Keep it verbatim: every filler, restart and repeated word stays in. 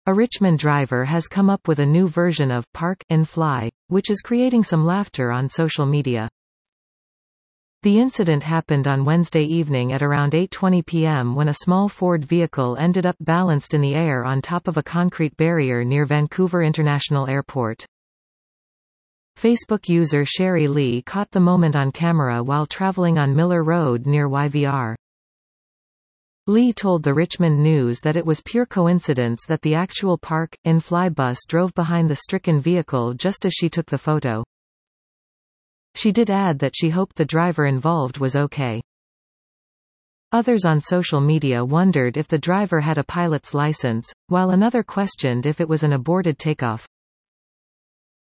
A Richmond driver has come up with a new version of Park and Fly, which is creating some laughter on social media. The incident happened on Wednesday evening at around eight twenty p m when a small Ford vehicle ended up balanced in the air on top of a concrete barrier near Vancouver International Airport. Facebook user Sherry Lee caught the moment on camera while traveling on Miller Road near Y V R. Lee told the Richmond News that it was pure coincidence that the actual Park and Fly bus drove behind the stricken vehicle just as she took the photo. She did add that she hoped the driver involved was okay. Others on social media wondered if the driver had a pilot's license, while another questioned if it was an aborted takeoff.